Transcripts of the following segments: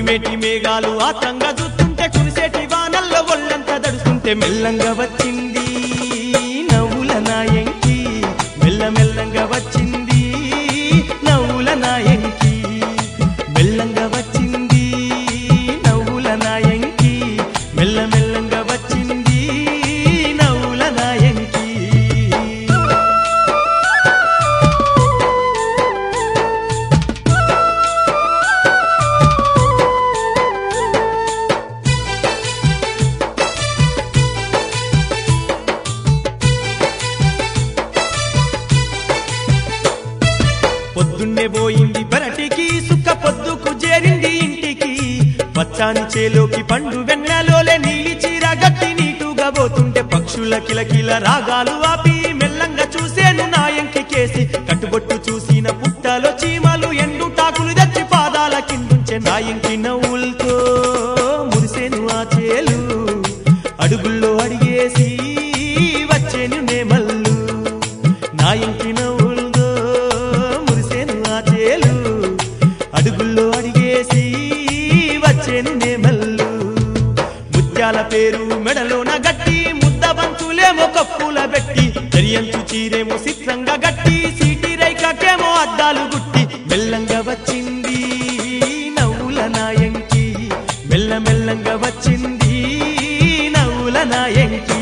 ఉరిమేటి మేఘాలు ఆత్రంగా చూస్తుంటే కురిసేటి వానల్లో ఒళ్ళంతా దడుస్తుంటే మెల్లంగా వచ్చింది నవ్వుల నాయంకి మెల్లమెల్లంగా వచ్చింది నవ్వుల నాయంకి మెల్లంగా వచ్చింది నవ్వుల నాయంకి మెల్లమెల్లంగా వచ్చింది నవ్వుల నాయంకి పొద్దున్నే పోయింది పెరటికి సుక్క పొద్దుకు చేరింది ఇంటికి పచ్చాని చేలోకి పండు వెన్నెలోలే నీలి చీర గట్టి నీటుగా పోతుంటే పక్షుల కిలకిల రాగాలు ఆపి మెల్లంగా చూసేను నాయంకి కేసి కట్టుబొట్టు చూసిన పుట్టలో చీమలు ఎండు టాకులు తెచ్చి పాదాల కిందుంచే నాయంకి నవ్వులతో మురిసేను ఆ చేలు అడుగుల్లో అడిగేసి వచ్చేను నేమల్లు నాయంకి నవ్వులతో మురిసేను ఆ చేలు అడుగుల్లో అడిగేసి వచ్చేను నేమల్లు ముత్యాల పేరు మెడలోన గట్టి ముద్ద బంతులేమో కప్పుల పెట్టి దరియంచు చీరేమో చిత్రంగా గట్టి సీటి రైకాకేమో అద్దాలు గుట్టి మెల్లంగా వచ్చింది నవ్వుల నాయంకి మెల్లమెల్లంగా వచ్చింది నవ్వుల నాయంకి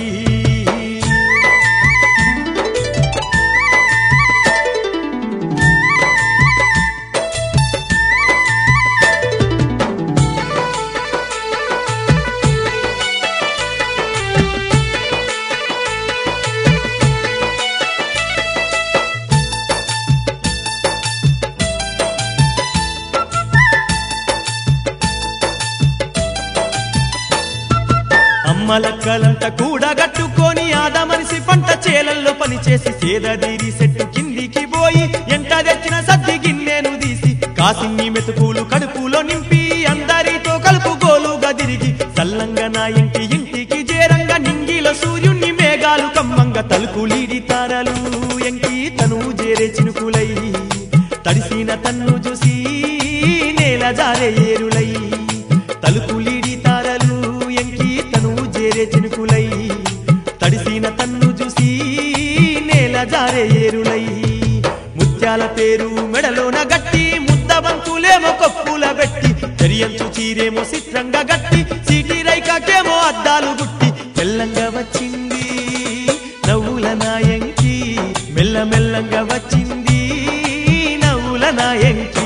అమ్మలక్కలంతా కూడా గట్టుకొని ఆదమనిసి పంట చేలల్లో పనిచేసి సేదదీరి సెట్టు కిందికి పోయి ఎంట తెచ్చిన సద్ది గిన్నెను తీసి కాసిన్ని మెతుకులు కడుపులో నింపి అందరితో కలుపు గోలుగా తిరిగి సల్లంగా నా ఇంటికి చేరంగా నింగిలో సూర్యుణ్ణి మేఘాలు కమ్మంగా తలుపులీడి తారలు ఎంకి తను చేరే చినుకులై తడిసిన తన్ను చూసి నేల జారే ఏరులై తలుపులీడి తారలు ఎంకి తను చేరే చినుకులై తడిసిన తన్ను చూసి నేల జారే ఏరులై ముత్యాల పేరు మెడలోన గట్టి ముద్ద బంతులేమో కప్పుల పెట్టి దరియంచు చీరేమో చిత్రంగా గట్టి సీటి రైకాకేమో అద్దాలు గుట్టి మెల్లంగా వచ్చింది నవ్వుల నాయంకి మెల్లమెల్లంగా వచ్చింది నవ్వుల నాయంకి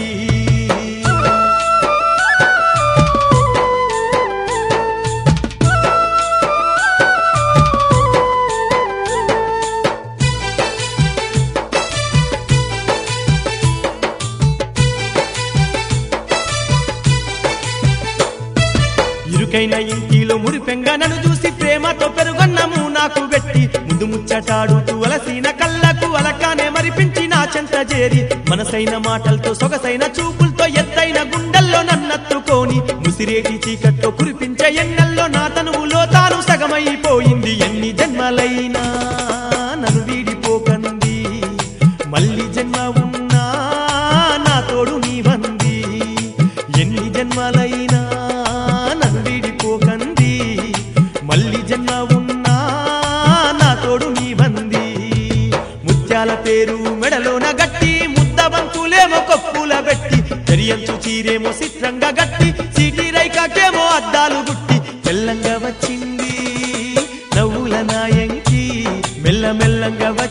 ఇరుకైన ఇంటిలో మురిపెంగా నన్ను చూసి ప్రేమతో పెరుగన్నము నాకు పెట్టి ముందు ముచ్చటాడుతూ అలసిన కళ్ళకు అలకానే మరిపించి నా చెంత చేరి మనసైన మాటలతో సొగసైన చూపులతో ఎత్తైన గుండెల్లో నన్నత్తుకొని ముసిరేటి చీకట్లో కురిపించే ఎన్నెల్లో నా తనువులో తాను సగమైపోయింది ఎన్ని జన్మలైనా నన్ను వీడిపోకంది మళ్ళీ జన్మ ఉన్నా నా తోడు నీవంది ఎన్ని జన్మలైనా మళ్ళీ జన్మ ఉన్నా నా తోడు నీవంది ముత్యాల పేరు మెడలోన గట్టి ముద్ద బంతులేమో కప్పుల పెట్టి దరియంచు చీరేమో చిత్రంగా గట్టి సీటి రైకాకేమో అద్దాలు గుట్టి మెల్లంగా వచ్చింది నవ్వుల నాయంకి మెల్లమెల్లంగా